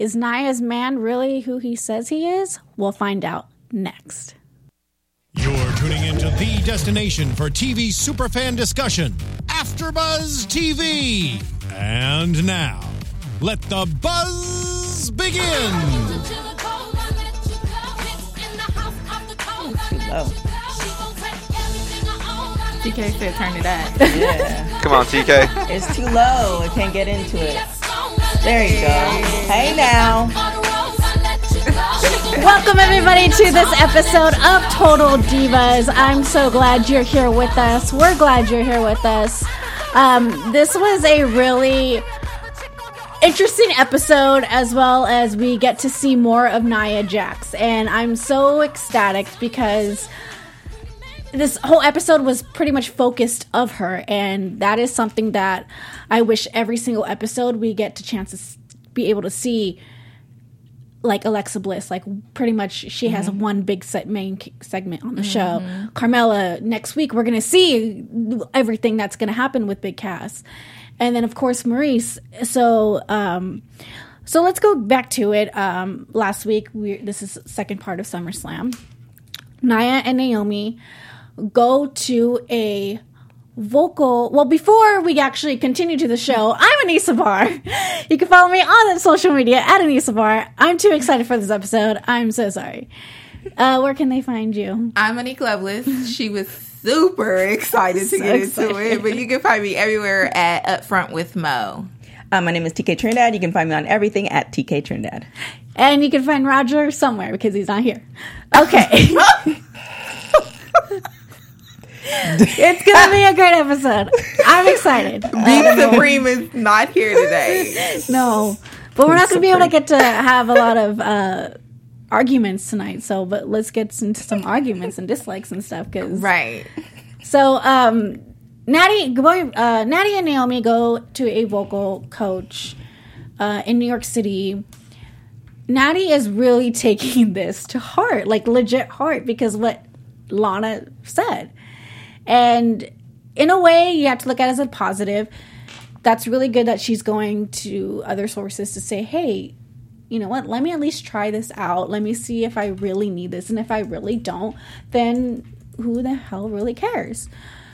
Is Nia's man really who he says he is? We'll find out next. You're tuning into the destination for TV superfan discussion, AfterBuzz TV. And now, let the buzz begin. TK said turn it up. Yeah. Come on, TK. It's too low. I can't get into it. There you go. Hey now. Welcome everybody to this episode of Total Divas. I'm so glad you're here with us. We're glad you're here with us. This was a really interesting episode, as well as we get to see more of Nia Jax. And I'm so ecstatic because this whole episode was pretty much focused of her, and that is something that I wish every single episode we get to chance to be able to see, like Alexa Bliss. Like, pretty much she has one big main segment on the show. Carmella, next week we're going to see everything that's going to happen with Big Cass. And then, of course, Maryse. So let's go back to it. Last week, this is the second part of SummerSlam. Nia and Naomi go to a vocal. Well, before we actually continue to the show, I'm Anissa Barr. You can follow me on social media at Anissa Barr. I'm too excited for this episode. I'm so sorry. Where can they find you? I'm Monique Loveless. She was super excited to get into it, but you can find me everywhere at Upfront with Mo. My name is TK Trinidad. You can find me on everything at TK Trinidad. And you can find Roger somewhere because he's not here. Okay. It's going to be a great episode. I'm excited. Beat Supreme is not here today. No. But we're not going to be able to get to have a lot of arguments tonight. But let's get into some arguments and dislikes and stuff. Right. So, Natty and Naomi go to a vocal coach in New York City. Natty is really taking this to heart, like legit heart, because what Lana said. And in a way, you have to look at it as a positive. That's really good that she's going to other sources to say, hey, you know what, let me at least try this out. Let me see if I really need this. And if I really don't, then who the hell really cares?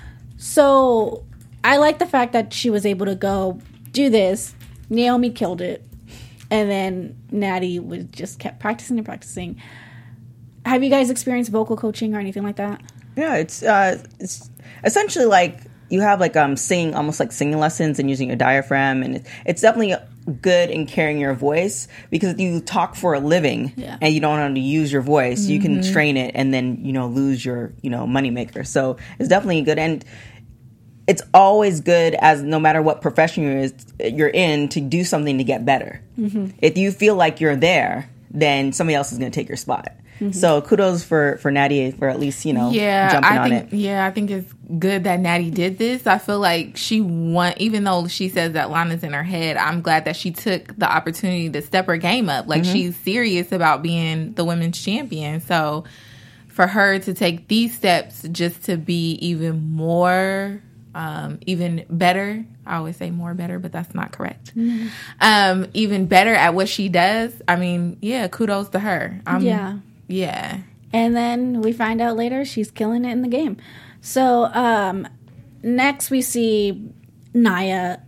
So I like the fact that she was able to go do this. Naomi killed it. And then Natty was just kept practicing and practicing. Have you guys experienced vocal coaching or anything like that? Yeah, it's essentially like you have like singing, almost like singing lessons and using your diaphragm, and it's definitely good in carrying your voice, because you talk for a living and you don't know how to use your voice. You can train it and then lose your moneymaker. So it's definitely good, and it's always good, as no matter what profession you're in, to do something to get better. If you feel like you're there, then somebody else is going to take your spot. So kudos for Natty for at least, jumping on it. Yeah, I think it's good that Natty did this. I feel like she won, even though she says that Lana's in her head, I'm glad that she took the opportunity to step her game up. Like, she's serious about being the women's champion. So for her to take these steps just to be even more, even better. I always say more better, but that's not correct. Even better at what she does. I mean, kudos to her. Yeah. And then we find out later she's killing it in the game. So next we see Nia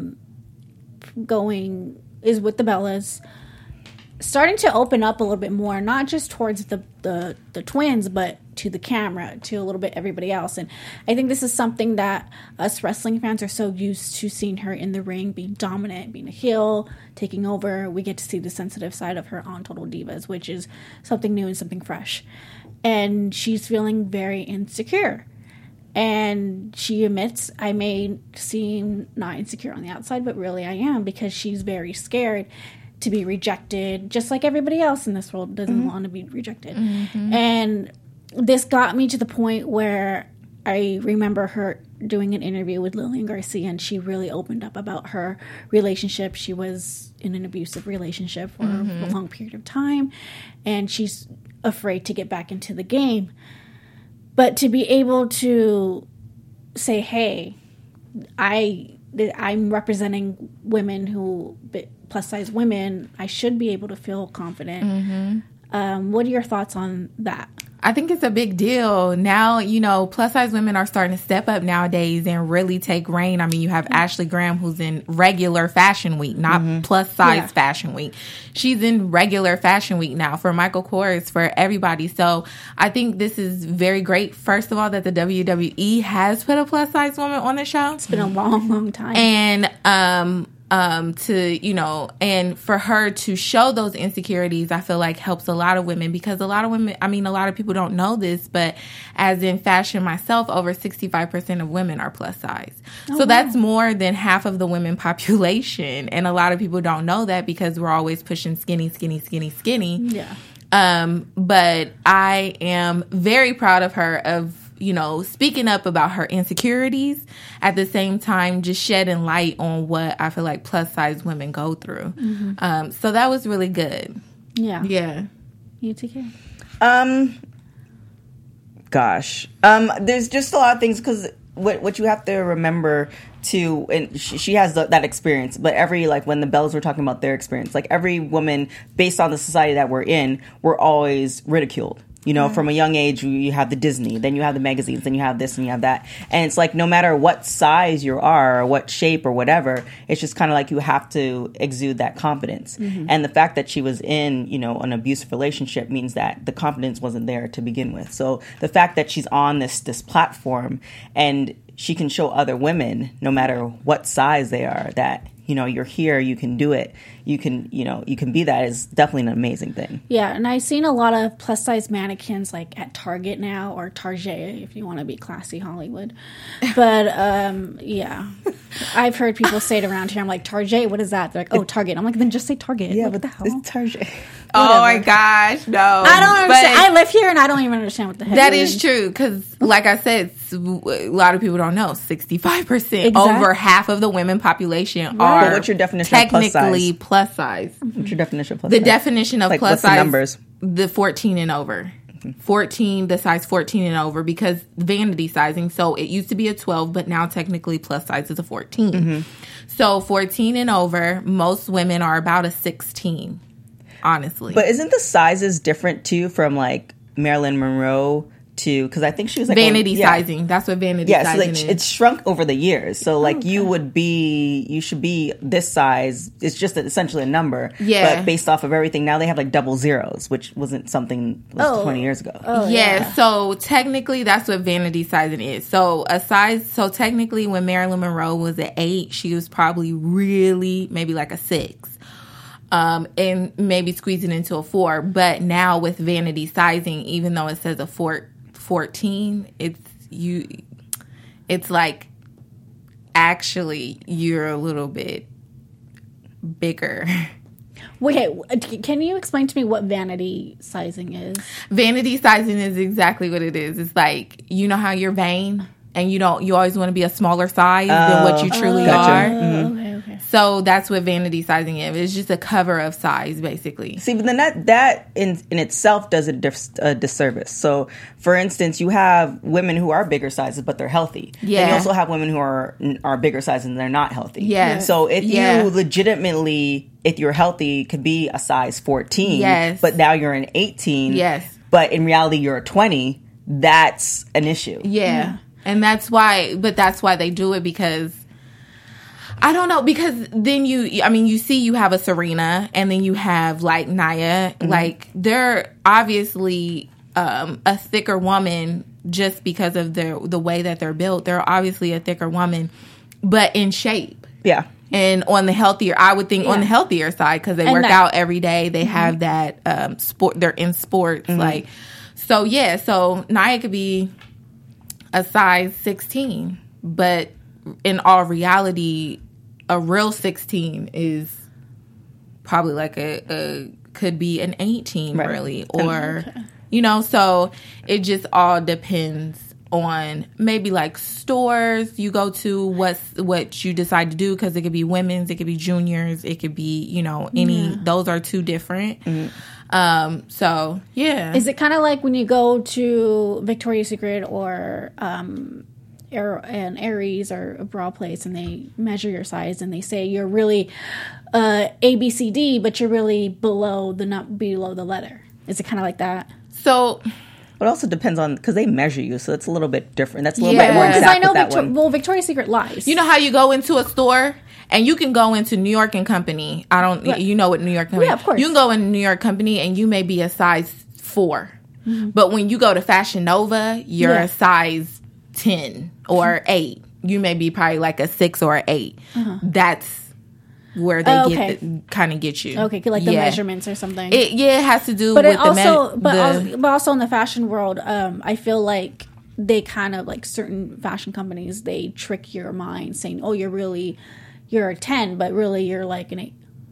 is with the Bellas, starting to open up a little bit more, not just towards the twins, but to the camera, to a little bit everybody else. And I think this is something that us wrestling fans are so used to seeing her in the ring, being dominant, being a heel, taking over. We get to see the sensitive side of her on Total Divas, which is something new and something fresh. And she's feeling very insecure. And she admits, I may seem not insecure on the outside, but really I am, because she's very scared to be rejected, just like everybody else in this world doesn't want to be rejected. And this got me to the point where I remember her doing an interview with Lillian Garcia, and she really opened up about her relationship. She was in an abusive relationship for a long period of time, and she's afraid to get back into the game. But to be able to say, hey, I'm representing women who plus size women. I should be able to feel confident. What are your thoughts on that? I think it's a big deal. Now, plus size women are starting to step up nowadays and really take reign. I mean, you have Ashley Graham, who's in regular fashion week, not plus size fashion week. She's in regular fashion week now for Michael Kors, for everybody. So I think this is very great. First of all, that the WWE has put a plus size woman on the show. It's been a long, long time. And, and for her to show those insecurities, I feel like helps a lot of women, because a lot of people don't know this, but as in fashion myself, over 65% of women are plus size. So that's more than half of the women population. And a lot of people don't know that because we're always pushing skinny. Yeah. But I am very proud of her of, speaking up about her insecurities, at the same time just shedding light on what I feel like plus size women go through. So that was really good. Yeah. Yeah. You take care. There's just a lot of things, because what you have to remember too, and she has that experience, but when the Bellas were talking about their experience, like every woman, based on the society that we're in, we're always ridiculed. From a young age, you have the Disney, then you have the magazines, then you have this and you have that. And it's like, no matter what size you are or what shape or whatever, it's just kind of like you have to exude that confidence. And the fact that she was in, an abusive relationship means that the confidence wasn't there to begin with. So the fact that she's on this platform and she can show other women, no matter what size they are, that, you're here, you can do it. You can be that, is definitely an amazing thing. Yeah, and I've seen a lot of plus size mannequins like at Target now, or Target if you want to be classy Hollywood. But yeah, I've heard people say it around here. I'm like, Target, what is that? They're like, oh, Target. I'm like, then just say Target. Yeah, what but the hell? It's Target. Oh my gosh, no. I don't understand. I live here and I don't even understand what the heck that it is true, because like I said, a lot of people don't know, 65%, over half of the women population are But what's your definition of plus size? Technically plus size. What's your definition of plus The size? definition of like, plus what's size, the numbers? the 14 and over. 14, the size 14 and over, because vanity sizing. So it used to be a 12, but now technically plus size is a 14. So 14 and over, most women are about a 16, honestly. But isn't the sizes different too from like Marilyn Monroe to, because I think she was like vanity sizing. That's what vanity sizing is. It's shrunk over the years. So like you should be this size. It's just essentially a number. Yeah. But based off of everything, now they have like double zeros, which wasn't something 20 years ago. Yeah. So technically that's what vanity sizing is. So so technically when Marilyn Monroe was at 8, she was probably really maybe like a 6. And maybe squeezing into a 4. But now with vanity sizing, even though it says a 14, it's like actually you're a little bit bigger. Wait, can you explain to me what vanity sizing is? Vanity sizing is exactly what it is. It's like, you know how you're vain and you always want to be a smaller size than what you truly are. Okay. So that's what vanity sizing is. It's just a cover of size, basically. See, but then that in itself does a disservice. So, for instance, you have women who are bigger sizes, but they're healthy. Yeah. And you also have women who are bigger sizes and they're not healthy. Yeah. So if you legitimately, if you're healthy, could be a size 14. Yes. But now you're an 18. Yes. But in reality, you're a 20. That's an issue. Yeah. And that's why they do it, because I don't know, because then you see you have a Serena and then you have like Nia, like they're obviously a thicker woman just because of the way that they're built. They're obviously a thicker woman, but in shape. Yeah. And on the healthier, I would think on the healthier side, because they work out every day. They have that sport. They're in sports, like so. Yeah, so Nia could be a size 16, but in all reality, a real 16 is probably like could be an 18, really, or so it just all depends on maybe like stores you go to, what you decide to do, because it could be women's, it could be juniors, it could be any. Those are two different. So yeah, is it kind of like when you go to Victoria's Secret or an Aries or a bra place, and they measure your size, and they say you're really ABCD, but you're really below the letter. Is it kind of like that? So, but it also depends on, because they measure you, so it's a little bit different. That's a little bit more because exact I know with that one. Victoria's Secret lies. you know how you go into a store and you can go into New York and Company. You know what New York Company? Yeah, of course. You can go in New York Company and you may be a size 4, but when you go to Fashion Nova, you're a size 10 or 8. You may be probably like a 6 or an 8. That's where they kind of get you. Okay, like the measurements or something. It has to do but with but also in the fashion world, I feel like they kind of like certain fashion companies, they trick your mind saying, "Oh, you're a 10, but really you're like an 8."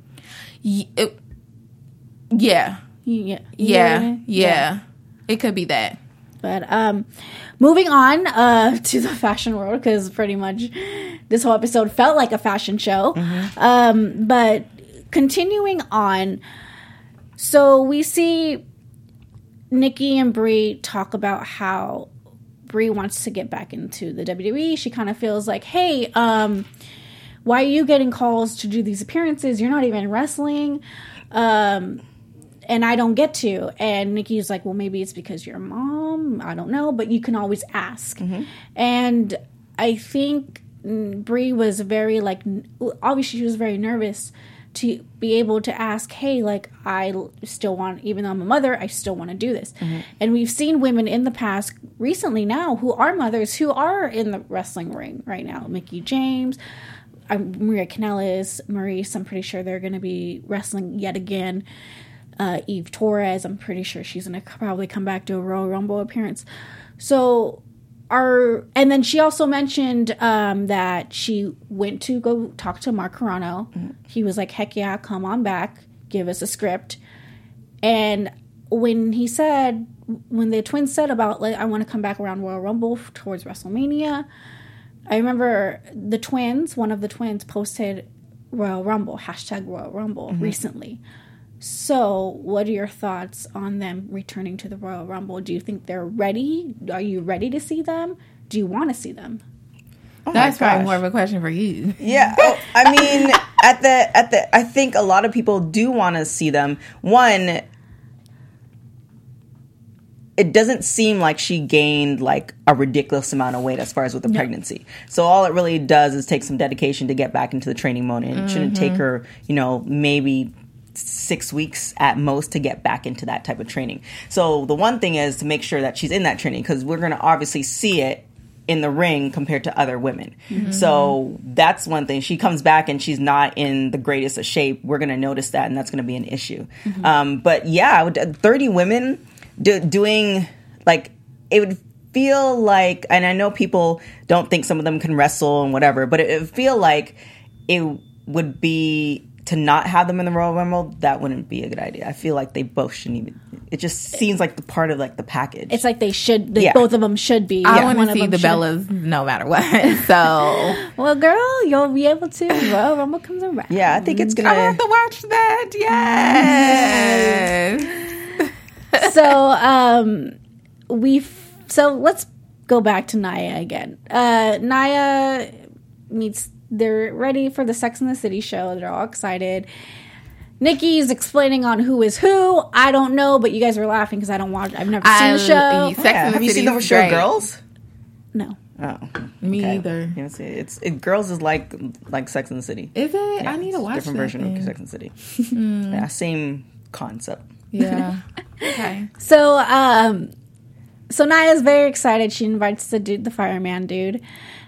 Yeah. Yeah. It could be that. But moving on to the fashion world, because pretty much this whole episode felt like a fashion show. But continuing on, so we see Nikki and Brie talk about how Brie wants to get back into the WWE. She kind of feels like, hey, why are you getting calls to do these appearances? You're not even wrestling. And I don't get to. And Nikki's like, well, maybe it's because your mom. I don't know. But you can always ask. And I think Brie was very, like, obviously she was very nervous to be able to ask, hey, like, I still want, even though I'm a mother, I still want to do this. And we've seen women in the past, recently now, who are mothers, who are in the wrestling ring right now. Mickie James, Maria Kanellis, Maurice, I'm pretty sure they're going to be wrestling yet again. Eve Torres, I'm pretty sure she's going to probably come back to a Royal Rumble appearance. So, and then she also mentioned that she went to go talk to Mark Carrano. He was like, heck yeah, come on back, give us a script. And when the twins said about, like, I want to come back around Royal Rumble towards WrestleMania, I remember one of the twins posted Royal Rumble, #RoyalRumble recently. So, what are your thoughts on them returning to the Royal Rumble? Do you think they're ready? Are you ready to see them? Do you want to see them? Oh, that's probably more of a question for you. Yeah, I mean, I think a lot of people do want to see them. One, it doesn't seem like she gained like a ridiculous amount of weight as far as with the pregnancy. So all it really does is take some dedication to get back into the training mode, and it shouldn't take her, maybe 6 weeks at most to get back into that type of training. So the one thing is to make sure that she's in that training, because we're going to obviously see it in the ring compared to other women. So that's one thing. She comes back and she's not in the greatest of shape. We're going to notice that, and that's going to be an issue. But yeah, 30 women doing, like, it would feel like, and I know people don't think some of them can wrestle and whatever, but it would feel like it would be, to not have them in the Royal Rumble, that wouldn't be a good idea. I feel like they both shouldn't even. It just seems like the part of like the package. It's like they should. Both of them should be. I want to see the Bellas no matter what. So, well, girl, you'll be able to. Royal Rumble comes around. Yeah, I think it's gonna. I have to watch that. Yes. So let's go back to Nia again. Nia meets. They're ready for the Sex and the City show. They're all excited. Nikki's explaining on who is who. I don't know, but you guys are laughing because I don't watch. I've never seen the show. Have you seen the show Girls? No. Oh, me either. Girls is like Sex and the City. Is it? Yeah, I need to watch different version of Sex and the City. Yeah, same concept. Yeah. Okay. So Nia's very excited. She invites the fireman dude.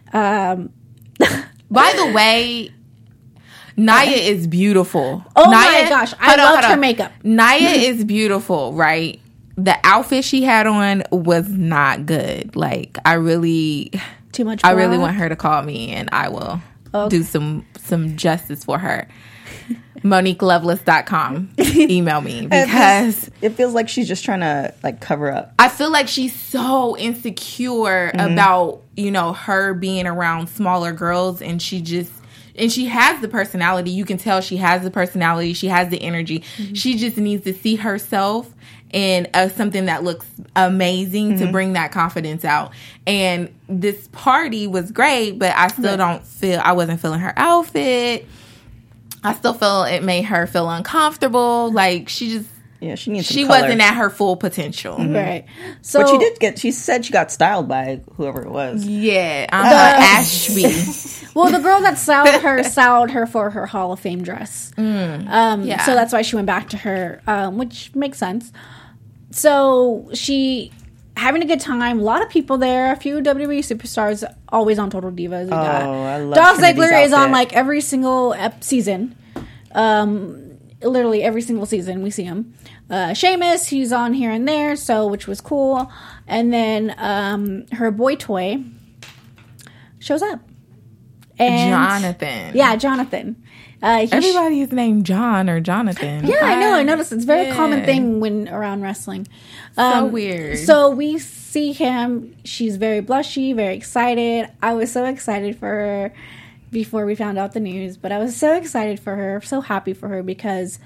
By the way, Nia is beautiful. Oh my gosh, I loved her makeup. Nia is beautiful, right? The outfit she had on was not good. Like, I really want her to call me, and I will do some justice for her. MoniqueLoveless.com. Email me, because it feels like she's just trying to like cover up. I feel like she's so insecure about her being around smaller girls, and she and she has the personality. You can tell she has the personality. She has the energy. She just needs to see herself in something that looks amazing to bring that confidence out. And this party was great, but I still I wasn't feeling her outfit. I still feel it made her feel uncomfortable. Like she just, she needs some she color. wasn't at her full potential. Right. So, But she said she got styled by whoever it was. Yeah, Ashby. well, the girl that styled her for her Hall of Fame dress. So that's why she went back to her, which makes sense. So she having a good time. A lot of people there. A few WWE superstars always on Total Divas. We got I love Dolph Trinity's Ziggler is on outfit. like every single season. Literally every single season we see him. Sheamus, he's on here and there, which was cool. And then her boy toy shows up. And Jonathan. Yeah, Jonathan. Everybody is named John or Jonathan. Yeah, I know. I noticed it's a very common thing when around wrestling. So weird. So we see him. She's very blushy, very excited. I was so excited for her before we found out the news, but I was so excited for her, so happy for her because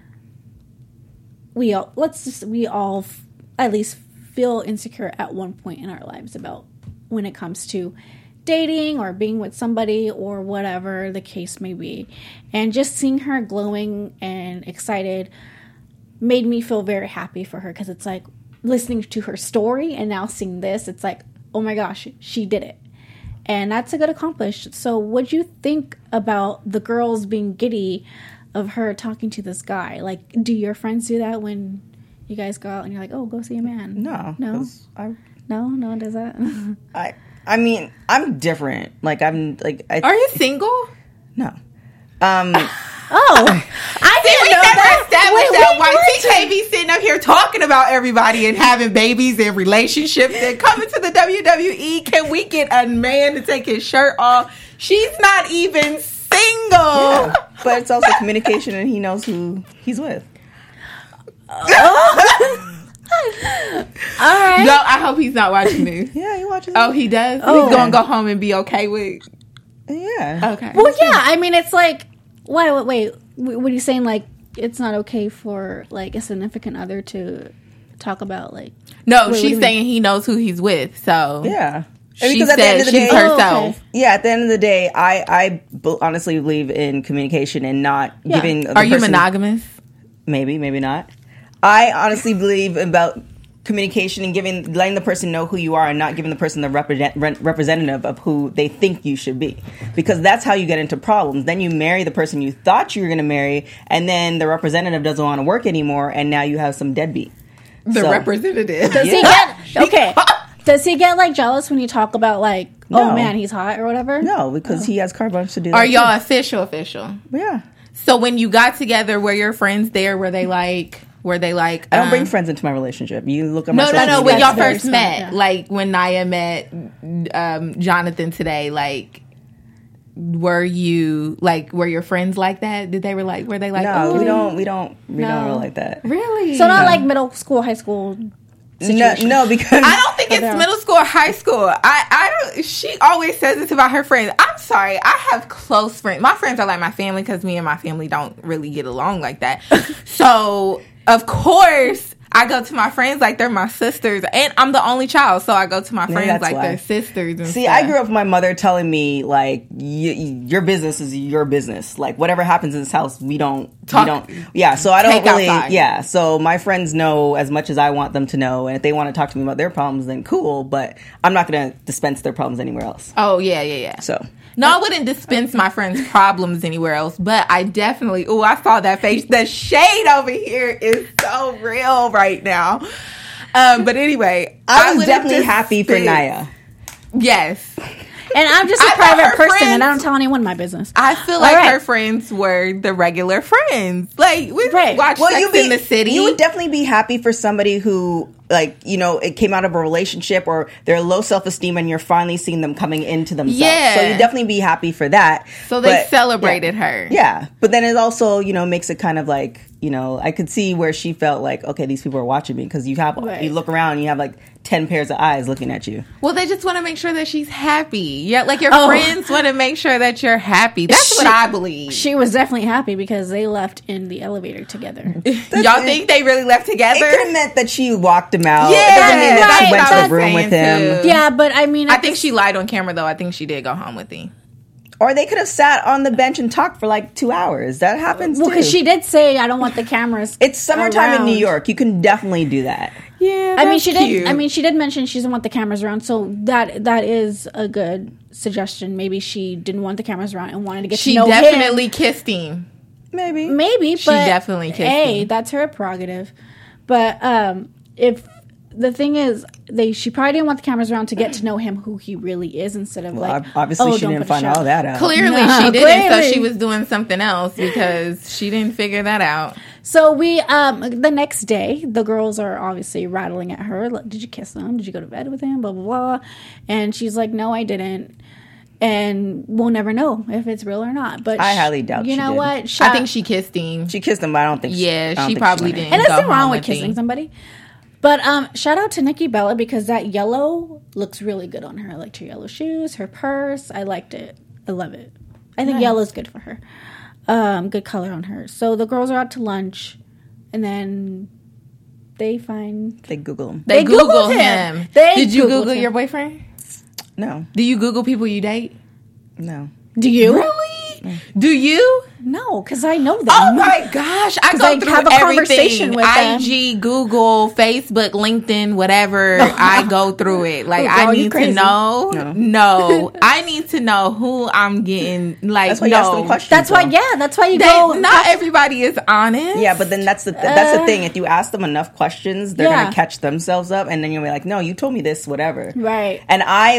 we all at least feel insecure at one point in our lives about when it comes to dating or being with somebody or whatever the case may be. And just seeing her glowing and excited made me feel very happy for her because it's like listening to her story and now seeing this, it's like, oh my gosh, she did it. And that's a good accomplishment. So what'd you think about the girls being giddy of her talking to this guy? Like, do your friends do that when you guys go out and you're like, oh, go see a man? No. No? No one does that? I mean, I'm different. Like, I'm like... Are you single? No. Oh, I didn't know that. That why TK be sitting up here talking about everybody and having babies and relationships and coming to the WWE. Can we get a man to take his shirt off? She's not even single. Yeah, but it's also communication and he knows who he's with. All right. No, I hope he's not watching this. Yeah, he watches. Oh, he does? Oh. He's going to go home and be okay with... Yeah. Okay. Well, yeah. I mean, it's like, wait. What are you saying? Like, it's not okay for like a significant other to talk about like? No, Wait, what do she's you saying he knows who he's with. So Yeah. she Because at the end of said the she's day, herself. yeah, at the end of the day, I honestly believe in communication and not Yeah. giving. The Are you person- monogamous? Maybe not. I honestly believe about communication and letting the person know who you are and not giving the person the representative of who they think you should be, because that's how you get into problems. Then you marry the person you thought you were going to marry, and then the representative doesn't want to work anymore, and now you have some deadbeat. The So- representative. Does he get okay? Does he get like jealous when you talk about like, oh No. man, he's hot or whatever? No, because he has carte blanche to do that. Are y'all official? Yeah. So when you got together, were your friends there? Were they like? I don't bring friends into my relationship. You look at my No. social When media. y'all very first smart, met, yeah. like when Naya met Jonathan today, like were your friends like that? Were they like? No, oh, we don't roll like that. really? So not like middle school, high school. No, because I don't think it's middle school or high school. I don't. She always says this about her friends. I'm sorry. I have close friends. My friends are like my family because me and my family don't really get along like that. So of course I go to my friends like they're my sisters, and I'm the only child, so I go to my friends that's like why. they're sisters. And See, stuff. I grew up with my mother telling me, like, your business is your business. Like, whatever happens in this house, we don't. Yeah, so I don't Take really. outside. Yeah, so my friends know as much as I want them to know, and if they want to talk to me about their problems, then cool. But I'm not going to dispense their problems anywhere else. Oh yeah. So No, I wouldn't dispense my friends' problems anywhere else, but I definitely, I saw that face. The shade over here is so real right now. But anyway, I was wouldn't definitely happy for dispense- Naya. Yes. And I'm just a I thought private her person, friends- and I don't tell anyone my business. I feel like All right. her friends were the regular friends. Like, we Right. watched Sex in the City. You would definitely be happy for somebody who, like, it came out of a relationship or they're low self-esteem and you're finally seeing them coming into themselves. Yeah. So you definitely be happy for that. So they But, celebrated her. Yeah. But then it also, makes it kind of like, you know, I could see where she felt like, okay, these people are watching me, because you look around and you have like 10 pairs of eyes looking at you. Well, they just want to make sure that she's happy. Yeah, like your friends want to make sure that you're happy. That's what I believe. She was definitely happy because they left in the elevator together. Y'all think they really left together? It could have meant that she walked him out. Yeah, it doesn't mean that she went to that's the room with him. too. Yeah, but I mean, I think she lied on camera, though. I think she did go home with him. Or they could have sat on the bench and talked for like 2 hours. That happens too. because she did say, "I don't want the cameras." It's summertime in around. New York. You can definitely do that. Yeah, I mean, she did. I mean, she did mention she doesn't want the cameras around, so that is a good suggestion. Maybe she didn't want the cameras around and wanted to get to know him. She definitely kissed him. Maybe, But She definitely kissed him. that's her prerogative. But if the thing is, she probably didn't want the cameras around to get to know him, who he really is, instead of obviously she don't didn't put a find show. all that out. Clearly, No, she didn't. So clearly. she was doing something else because she didn't figure that out. So we, the next day, the girls are obviously rattling at her. Like, did you kiss him? Did you go to bed with him? Blah, blah, blah. And she's like, no, I didn't. And we'll never know if it's real or not. But I highly doubt you she know did. what? I think she kissed him. She kissed him, but I don't think. Yeah, I don't she think probably went in. didn't. And there's go nothing wrong home with with kissing him. somebody. But shout out to Nikki Bella, because that yellow looks really good on her. I liked her yellow shoes, her purse. I liked it. I love it. I think yellow's good for her. Good color on her. So the girls are out to lunch, and then they Google him. They Googled Google him. him. They Did you Googled Google him. your boyfriend? No, Do you Google people you date? no. Do you? Really? Do you? No, because I know them. Oh my gosh! I 'Cause go I through have a conversation everything. with them. IG, Google, Facebook, LinkedIn, whatever. I go through it. Like, Oh, I girl, you need to crazy. know. No. No, I need to know who I'm getting. Like, That's why you ask them no. questions. That's why. though. Yeah, that's why you They, go. not everybody is honest. Yeah, but then that's the thing. If you ask them enough questions, they're Yeah. gonna catch themselves up, and then you'll be like, "No, you told me this, whatever." Right. And I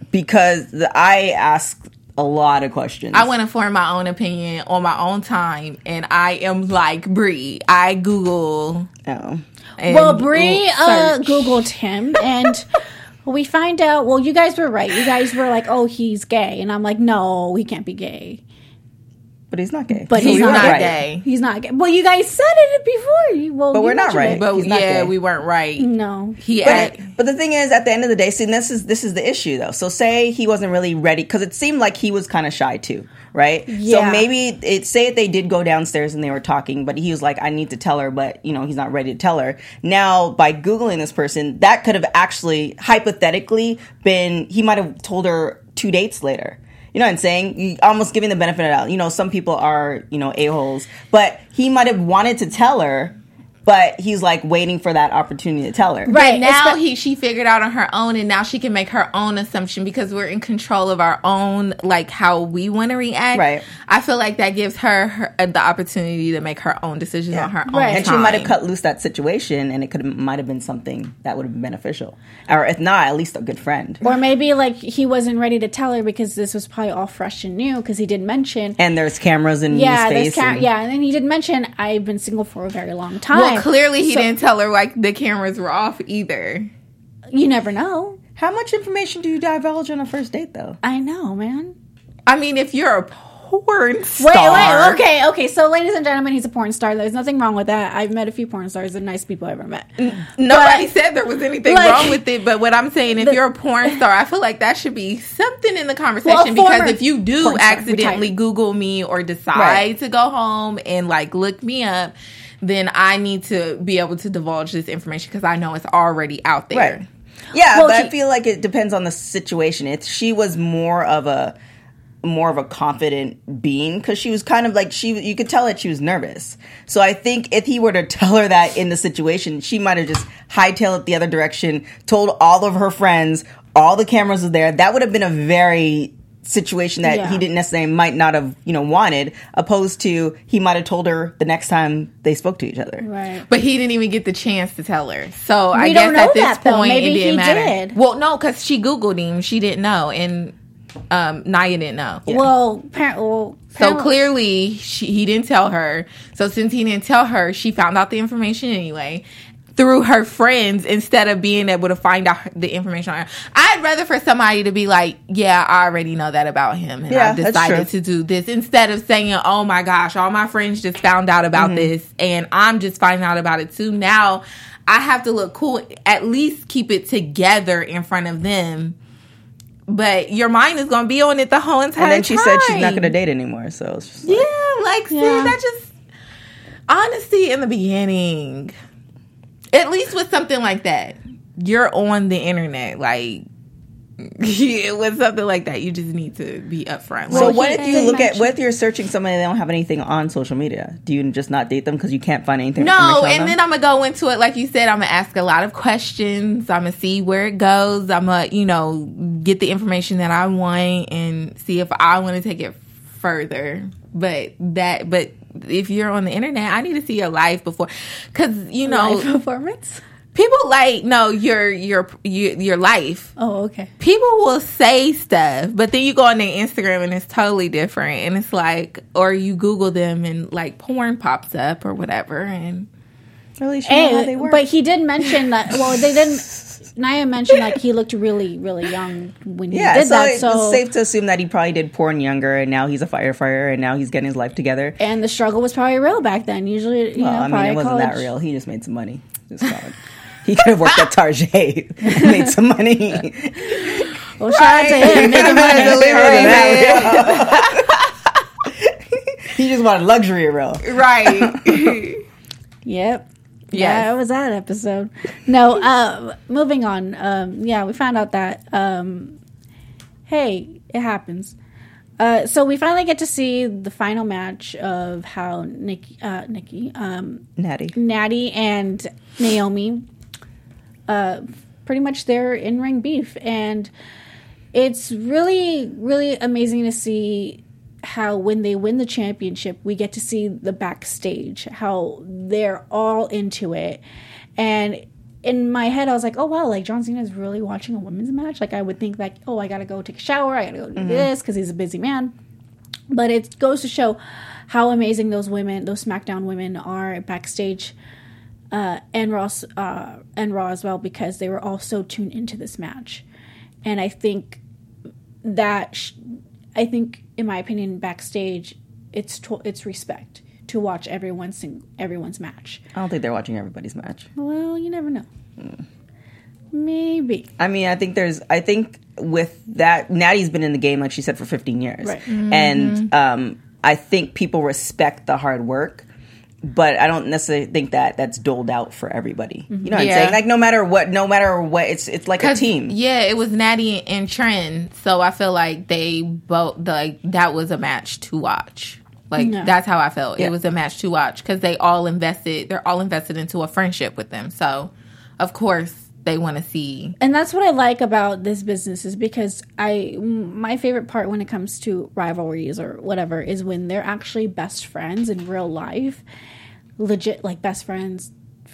I ask a lot of questions. I want to form my own opinion on my own time, and I am like Bree. I Google. Oh. And Well, Bree search. Googled him, and we find out. Well, you guys were right. You guys were like, "Oh, he's gay," and I'm like, "No, he can't be gay." But he's not gay. But He's he's not not gay. He's not gay. Well, you guys said it before. Well, But you we're not mentioned right. it. But He's not yeah, gay. we weren't right. No. He But the thing is, at the end of the day, see, this is the issue, though. So, say he wasn't really ready, because it seemed like he was kind of shy too, right? Yeah. So maybe say they did go downstairs and they were talking, but he was like, "I need to tell her," but he's not ready to tell her. Now, by Googling this person, that could have actually hypothetically been, he might have told her 2 dates later. You know what I'm saying? You almost giving the benefit of the doubt. Some people are, a-holes, but he might have wanted to tell her, but he's like waiting for that opportunity to tell her. Right. But now she figured out on her own, and now she can make her own assumption because we're in control of our own, like how we want to react. Right. I feel like that gives her the opportunity to make her own decisions on her own Right. And she might have cut loose that situation, and it might have been something that would have been beneficial, or if not, at least a good friend. Or maybe like he wasn't ready to tell her because this was probably all fresh and new, because he did mention. And there's cameras in Yeah, his face. and then he did mention, I've been single for a very long time. Well, clearly he So- didn't tell her like the cameras were off either. You never know. How much information do you divulge on a first date, though? I know, man. I mean, if you're a porn star, Wait. Okay. So, ladies and gentlemen, he's a porn star. There's nothing wrong with that. I've met a few porn stars. They're nice people I've ever met. Nobody But- said there was anything like- wrong with it, but what I'm saying, if you're a porn star, I feel like that should be something in the conversation, Well, because former if you do porn star, accidentally retired. Google me or decide Right. to go home and like look me up, then I need to be able to divulge this information because I know it's already out there. Right. Yeah, Well, but I feel like it depends on the situation. If she was more of a confident being, because she was kind of like, you could tell that she was nervous. So I think if he were to tell her that in the situation, she might have just hightailed it the other direction, told all of her friends, all the cameras were there. That would have been a very situation that Yeah. he didn't necessarily might not have wanted, opposed to he might have told her the next time they spoke to each other. Right. But he didn't even get the chance to tell her. So I We guess don't know at this that, though. point Maybe it didn't he matter. did. Well, no, because she Googled him. She didn't know. And Naya didn't know. Well, So clearly he didn't tell her. So since he didn't tell her, she found out the information anyway. through her friends instead of being able to find out the information on her. I'd rather for somebody to be like, yeah, I already know that about him, and I've decided to do this, instead of saying, oh my gosh, all my friends just found out about this and I'm just finding out about it too. Now I have to look cool, at least keep it together in front of them. But your mind is going to be on it the whole entire time. And then she said she's not going to date anymore. So it's just like, see, that just... Honesty in the beginning. At least with something like that. You're on the internet. Like, with something like that, you just need to be upfront. So what if you look at... What if you're searching somebody and they don't have anything on social media? Do you just not date them because you can't find anything? No, and then I'm going to go into it, like you said, I'm going to ask a lot of questions. I'm going to see where it goes. I'm going to, get the information that I want and see if I want to take it further. But if you're on the internet, I need to see your life before, because life performance. People your life. Oh, okay. People will say stuff, but then you go on their Instagram and it's totally different. And it's like, or you Google them and like porn pops up or whatever. And at least you know how they work. But he did mention that. Well, they didn't. Naya mentioned like he looked really, really young when he did that. So it's safe to assume that he probably did porn younger, and now he's a firefighter, and now he's getting his life together. And the struggle was probably real back then. Usually, it wasn't that real. He just made some money. He could have worked at Target and made some money. Well, shout out to him making money. He just wanted luxury real. Right. Yep. Yeah, it was that episode. No, moving on. We found out that, hey, it happens. So we finally get to see the final match of how Natty and Naomi, pretty much their in-ring beef. And it's really, really amazing to see how when they win the championship, we get to see the backstage, how they're all into it. And in my head, I was like, oh, wow, like John Cena is really watching a women's match. Like I would think like, oh, I got to go take a shower. I got to go do this because he's a busy man. But it goes to show how amazing those women, those SmackDown women are backstage and Raw as well, because they were all so tuned into this match. And I think that... in my opinion, backstage, it's respect to watch everyone's match. I don't think they're watching everybody's match. Well, you never know. Maybe. I mean, I think with that, Natty's been in the game, like she said, for 15 years. Right. And I think people respect the hard work, but I don't necessarily think that that's doled out for everybody. You know what I'm saying? Like no matter what, it's like a team. Yeah, it was Natty and Trent, so I feel like they both that was a match to watch. That's how I felt. Yeah. It was a match to watch because they're all invested into a friendship with them. So, of course, they want to see. And that's what I like about this business, is because my favorite part when it comes to rivalries or whatever is when they're actually best friends in real life, legit like best friends,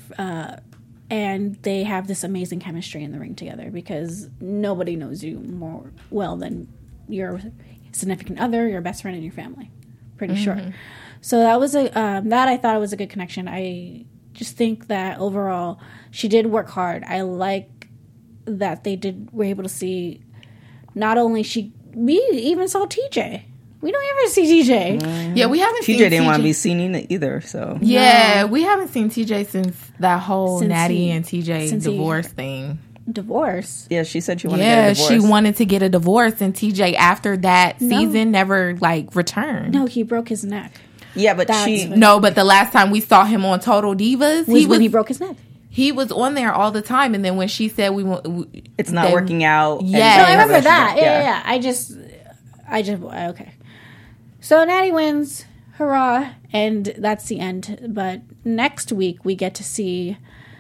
and they have this amazing chemistry in the ring together, because nobody knows you more well than your significant other, your best friend, and your family. Pretty sure. So that was that I thought it was a good connection. I just think that overall she did work hard. I like that were able to see not only we even saw TJ. We don't ever see TJ. Yeah, we haven't seen TJ. Didn't want to be seen either, so. Yeah, we haven't seen TJ since that whole Natty and TJ divorce thing. Divorce? Yeah, she said she wanted to get a divorce. Yeah, she wanted to get a divorce, and TJ after that season never returned. No, he broke his neck. Yeah, but but the last time we saw him on Total Divas, when he broke his neck. He was on there all the time, and then when she said it's not working out. Yeah, no, I remember that. Yeah. I just okay. So Natty wins, hurrah, and that's the end. But next week we get to see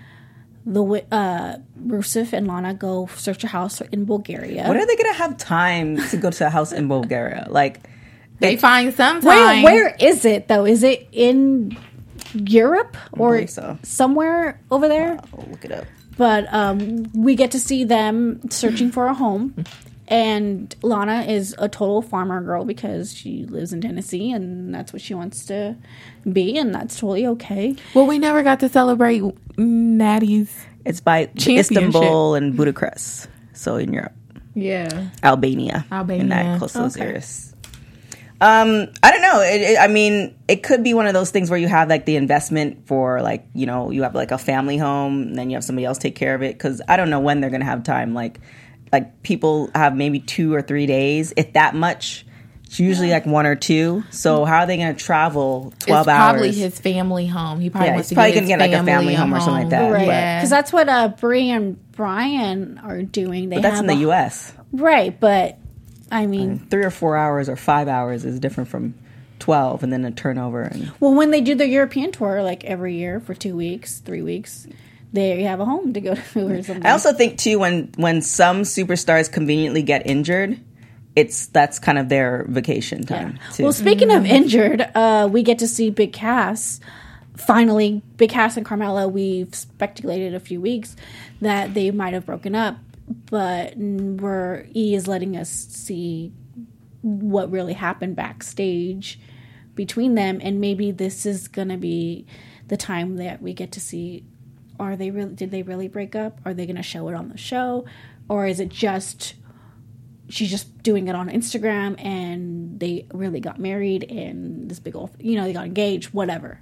Rusev and Lana go search a house in Bulgaria. When are they going to have time to go to a house in Bulgaria? They find some time. Where is it, though? Is it in Europe or somewhere over there? I'll look it up. But we get to see them searching for a home. And Lana is a total farmer girl because she lives in Tennessee and that's what she wants to be, and that's totally okay. Well, we never got to celebrate Natty's. It's by Istanbul and Budapest, so in Europe. Yeah. Albania. In that close to those areas. I don't know. I mean, it could be one of those things where you have like the investment for like, you know, you have like a family home and then you have somebody else take care of it. Cause I don't know when they're going to have time. Like people have maybe 2 or 3 days, if that much. It's usually like 1 or 2. So how are they going to travel 12 hours? Probably his family home. He probably wants to going to get like a family home or something like that. Right. Yeah. Because that's what Brie and Brian are doing. But that's in the U.S. Right, but I mean, 3 or 4 hours or 5 hours is different from 12 and then a turnover. And well, when they do the European tour, like every year for 2 weeks, 3 weeks, they have a home to go to or something. I also think too when some superstars conveniently get injured, that's kind of their vacation time too. Well, speaking of injured, we get to see Big Cass. Finally, Big Cass and Carmella. We've speculated a few weeks that they might have broken up, but E is letting us see what really happened backstage between them, and maybe this is gonna be the time that we get to see. Did they really break up? Are they going to show it on the show? Or is it just, she's just doing it on Instagram and they really got married and this big old, you know, they got engaged, whatever.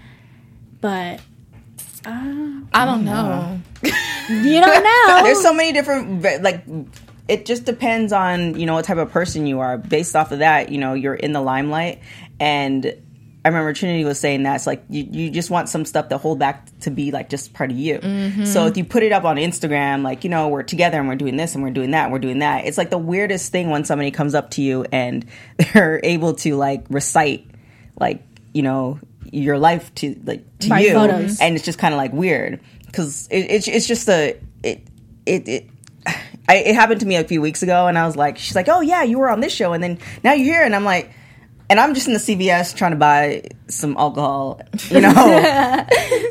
But, I don't know. You don't know. There's so many different, like, it just depends on, you know, what type of person you are. Based off of that, you know, you're in the limelight. And I remember Trinity was saying that it's like you just want some stuff to hold back to be like just part of you. Mm-hmm. So if you put it up on Instagram, like, you know, we're together and we're doing this and we're doing that and we're doing that. It's like the weirdest thing when somebody comes up to you and they're able to like recite like, you know, your life to My you, photos. And it's just kind of like weird because it's just it happened to me a few weeks ago and I was like, she's like, oh yeah, you were on this show and then now you're here, and I'm like. And I'm just in the CVS trying to buy some alcohol, you know, and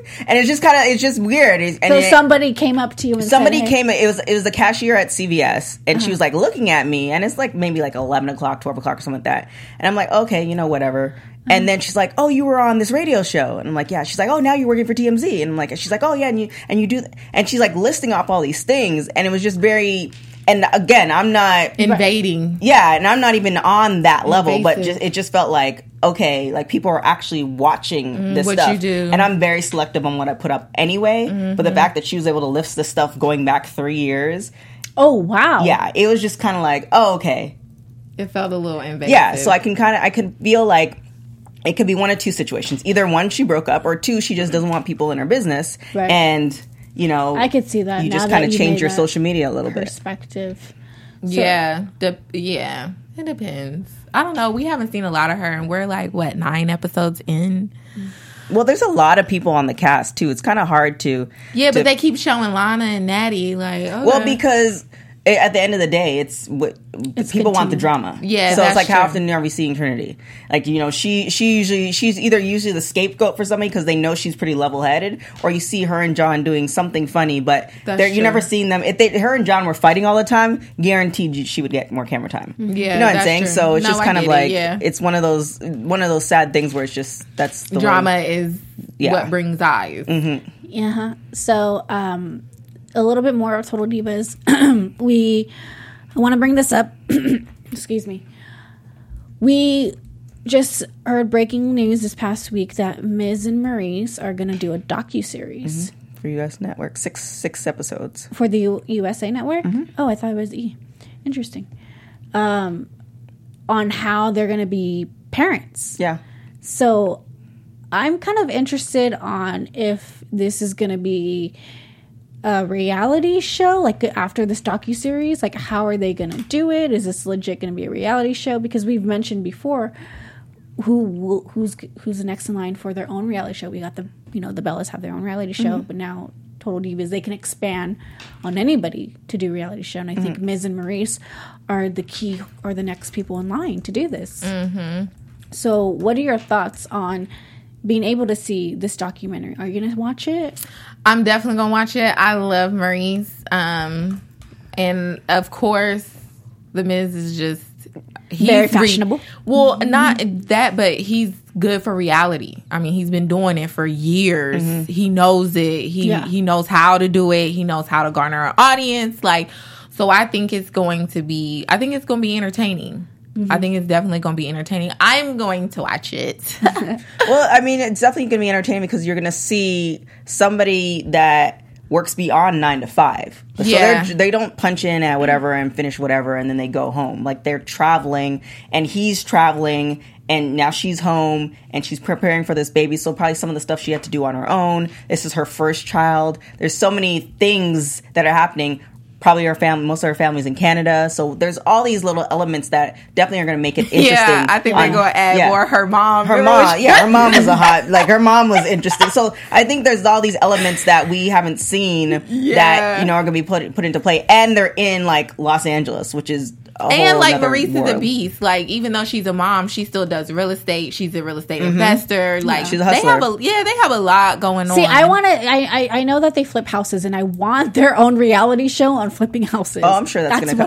it's just weird. Somebody came up to you and somebody said, came. It was the cashier at CVS, and she was like looking at me, and it's like maybe like 11 o'clock, 12 o'clock, or something like that. And I'm like, okay, you know, whatever. And then she's like, oh, you were on this radio show, and I'm like, yeah. She's like, oh, now you're working for TMZ, and I'm like, she's like, oh yeah, and you do, and she's like listing off all these things, and it was just very. And again, I'm not invading. Yeah, and I'm not even on that level, Invasive. but it just felt like, okay, like people are actually watching this what stuff. you do. And I'm very selective on what I put up anyway. Mm-hmm. But the fact that she was able to lift this stuff going back 3 years. oh, wow. Yeah, it was just kind of like, oh, okay. It felt a little invasive. Yeah, so I can feel like it could be one of two situations. Either one, she broke up, or two, she just doesn't want people in her business. Right. And, you know, I could see that. You now just that kind of you change made your that social media a little bit. perspective. Yeah. It depends. I don't know. We haven't seen a lot of her, and we're like, what, 9 episodes in? Well, there's a lot of people on the cast, too. It's kind of hard to... Yeah, but they keep showing Lana and Natty, like, okay. Well, because at the end of the day, it's people want the drama. Yeah, so it's like, true. how often are we seeing Trinity? Like, you know, she's either usually the scapegoat for somebody because they know she's pretty level headed, or you see her and John doing something funny, but you never seen them. If her and John were fighting all the time, guaranteed she would get more camera time. Yeah, you know what I'm saying? true. So it's just kind of like it's one of those sad things where it's just that's the drama way. is what brings eyes. Mm-hmm. Yeah. So, a little bit more of Total Divas. I want to bring this up. Excuse me. We just heard breaking news this past week that Miz and Maurice are going to do a docuseries For U.S. Network, six episodes. for the USA Network. Mm-hmm. Oh, I thought it was E. Interesting. On how they're going to be parents. Yeah. So I'm kind of interested on if this is going to be a reality show, like after this docuseries. Like, how are they going to do it? Is this legit going to be a reality show? Because we've mentioned before who's the next in line for their own reality show. We got the Bellas have their own reality show, but now Total Divas, they can expand on anybody to do reality show. And I think Miz and Maurice are the next people in line to do this. Mm-hmm. So what are your thoughts on being able to see this documentary? Are you going to watch it? I'm definitely going to watch it. I love Maurice. And of course, The Miz is just Very fashionable. Well, not that, but he's good for reality. I mean, he's been doing it for years. He knows it. He knows how to do it. He knows how to garner an audience. Like, so I think it's going to be entertaining. I think it's definitely going to be entertaining. I'm going to watch it. Well, I mean, it's definitely going to be entertaining because you're going to see somebody that works beyond 9 to 5. So they don't punch in at whatever and finish whatever and then they go home. Like, they're traveling and he's traveling and now she's home and she's preparing for this baby. So probably some of the stuff she had to do on her own. This is her first child. There's so many things that are happening. Probably most of her family's in Canada. So there's all these little elements that definitely are going to make it interesting. Yeah, I think they're going to add more. Her mom was her mom was interesting. So I think there's all these elements that we haven't seen that, are going to be put into play. And they're in, like, Los Angeles, which is and like Maurice is a beast. Like, even though she's a mom, she still does real estate. She's a real estate investor. Like, she's a hustler. They have a lot going on. See, I know that they flip houses, and I want their own reality show on flipping houses. Oh, I'm sure that's going to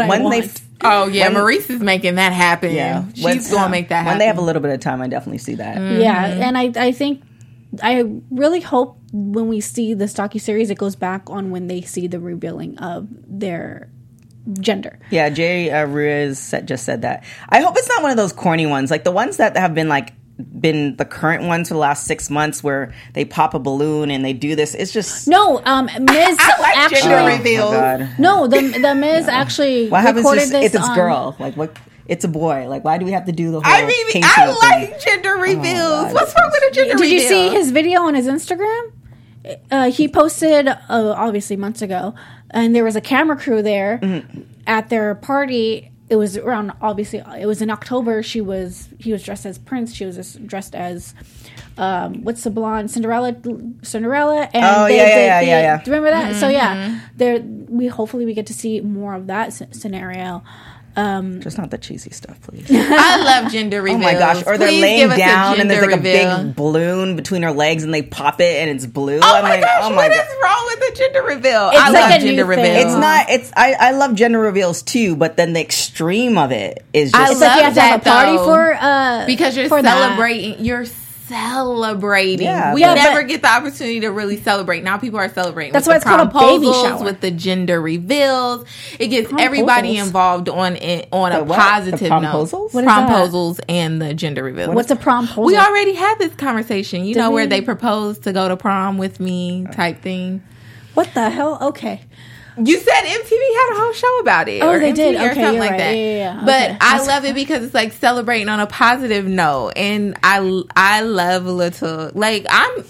come. Maurice is making that happen. Yeah, she's going to make that happen. When they have a little bit of time, I definitely see that. Yeah, and I think I really hope when we see this docuseries, it goes back on when they see the revealing of their gender. Yeah, Jay Ruiz just said that. I hope it's not one of those corny ones, like the ones that have been the current ones for the last 6 months where they pop a balloon and they do this. It's just no. Miz actually gender reveals. No, the Miz actually what happens recorded this. It's this girl. Like, what? It's a boy. Like, why do we have to do the whole? I like gender reveals. What's wrong with a gender reveal? Did you see his video on his Instagram? He posted obviously months ago, and there was a camera crew there at their party. It was around, obviously, it was in October. He was dressed as Prince. She was dressed as what's the blonde Cinderella, and yeah. Do you remember that? So we hopefully we get to see more of that scenario. Just not the cheesy stuff, please. I love gender reveals. Oh my gosh! Or they're laying down and there's like a big balloon between her legs and they pop it and it's blue. Oh my gosh! What is wrong with the gender reveal? I love gender reveals. It's not. I love gender reveals too, but then the extreme of it is just. It's like you have to have a party for because you're celebrating. You're celebrating. Yeah, we never get the opportunity to really celebrate. Now people are celebrating. That's why it's called a baby shower. With the gender reveals, it gets everybody involved on a positive note. Promposals and the gender reveals. What's a promposal? We already had this conversation. You know where they propose to go to prom with me type thing. What the hell? Okay. You said MTV had a whole show about it. Oh, they did. Or something like that. Yeah. But okay. I love it because it's like celebrating on a positive note. And I love a little, like,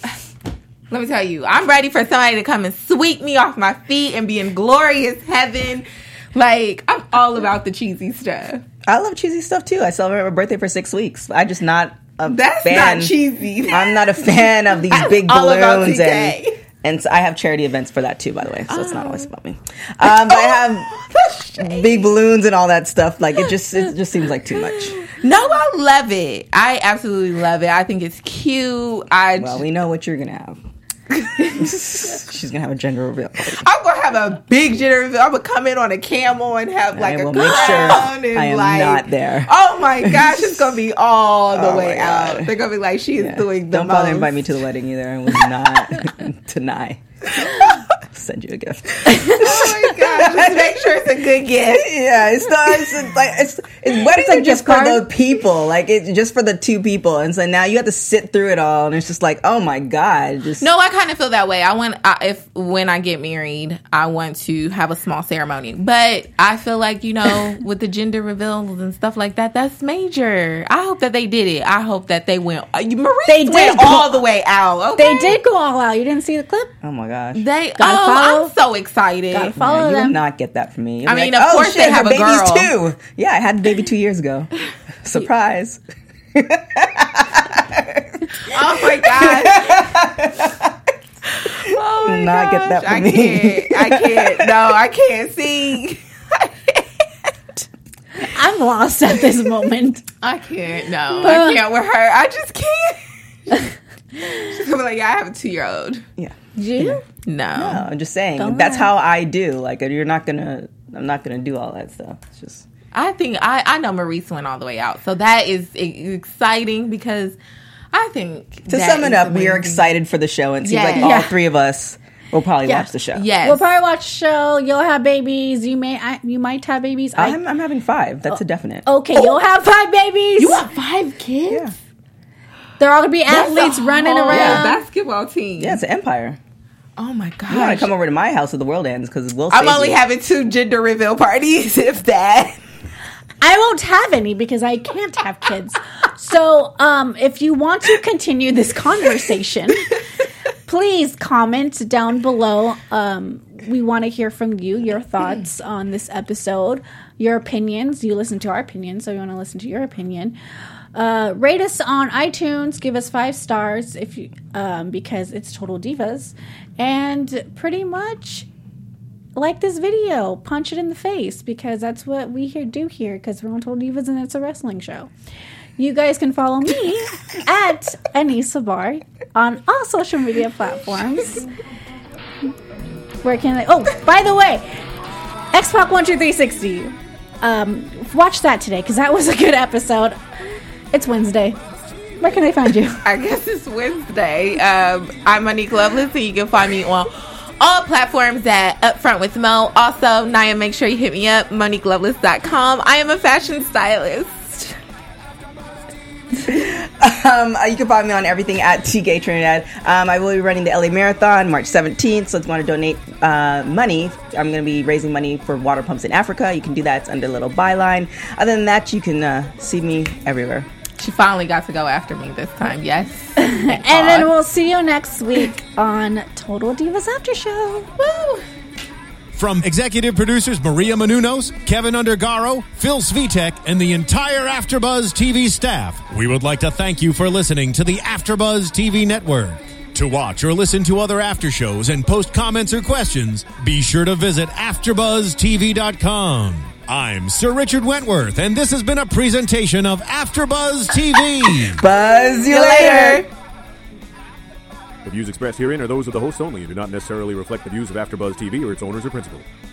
let me tell you, I'm ready for somebody to come and sweep me off my feet and be in glorious heaven. Like, I'm all about the cheesy stuff. I love cheesy stuff too. I celebrate my birthday for 6 weeks. I just not a That's fan. Not cheesy. I'm not a fan of these big balloons and so I have charity events for that too, by the way. So it's not always about me. But I have big balloons and all that stuff. Like, it just seems like too much. No, I love it. I absolutely love it. I think it's cute. Well, we know what you're gonna have. She's gonna have a gender reveal party. I'm gonna have a big gender reveal. I'm gonna come in on a camel and have like a crown. Make sure and I am not there. Oh my gosh, it's gonna be all the way out. They're gonna be like, she's doing the Don't most. bother to invite me to the wedding either. I was not tonight. Send you a gift. Oh my gosh! Just make sure it's a good gift. Yeah, it's weddings are just for the people. Like, it's just for the two people, and so now you have to sit through it all, and it's just like, oh my god. No, I kind of feel that way. When I get married, I want to have a small ceremony, but I feel like, with the gender reveals and stuff like that, that's major. I hope that they did it. I hope that they went. Maurice went all the way out. Okay? They did go all out. You didn't see the clip? Oh my gosh. I'm so excited. Gotta follow you them. will not get that from me. I mean, of course they have a girl. Too. Yeah, I had the baby 2 years ago. Surprise. Oh my god. Oh my not gosh. Get that from me. I can't. No, I can't see. I'm lost at this moment. I can't. No, I can't with her. I just can't. She's gonna be like, yeah, I have a 2-year-old. Yeah. You? No, I'm just saying. That's how I do. Like, I'm not gonna do all that stuff. It's just I think I know Maurice went all the way out, so that is exciting because I think to sum it up, we are excited for the show, and it seems like all three of us will probably watch the show. Yes, we'll probably watch the show. You'll have babies. You might have babies. I'm having 5. That's a definite. Okay, you'll have 5 babies. You want 5 kids? Yeah. They're all gonna be athletes running around. Basketball team. Yeah, it's an empire. Oh my god! You want to come over to my house if the world ends because I'm only having 2 gender reveal parties, if that. I won't have any because I can't have kids. So, if you want to continue this conversation, please comment down below. We want to hear from you, your thoughts on this episode, your opinions. You listen to our opinion, so we want to listen to your opinion. Rate us on iTunes. Give us 5 stars if you, because it's Total Divas, and pretty much like this video, punch it in the face, because that's what we do here, because we're on Total Divas and it's a wrestling show. You guys can follow me at Anissa Bar on all social media platforms. Where can I? Oh, by the way, X-Pac 12360. Watch that today, because that was a good episode. It's Wednesday. Where can I find you? I guess it's Wednesday. I'm Monique Loveless, and you can find me on all platforms at Upfront with Mo. Also, Naya, make sure you hit me up, MoniqueLoveless.com. I am a fashion stylist. You can find me on everything at TK Trinidad. I will be running the LA Marathon March 17th, so if you want to donate money, I'm going to be raising money for water pumps in Africa. You can do that. It's under a little byline. Other than that, you can see me everywhere. She finally got to go after me this time, yes. And then we'll see you next week on Total Divas After Show. Woo! From executive producers Maria Menounos, Kevin Undergaro, Phil Svitek, and the entire AfterBuzz TV staff, we would like to thank you for listening to the AfterBuzz TV network. To watch or listen to other after shows and post comments or questions, be sure to visit AfterBuzzTV.com. I'm Sir Richard Wentworth, and this has been a presentation of AfterBuzz TV. Buzz you later. The views expressed herein are those of the hosts only and do not necessarily reflect the views of AfterBuzz TV or its owners or principals.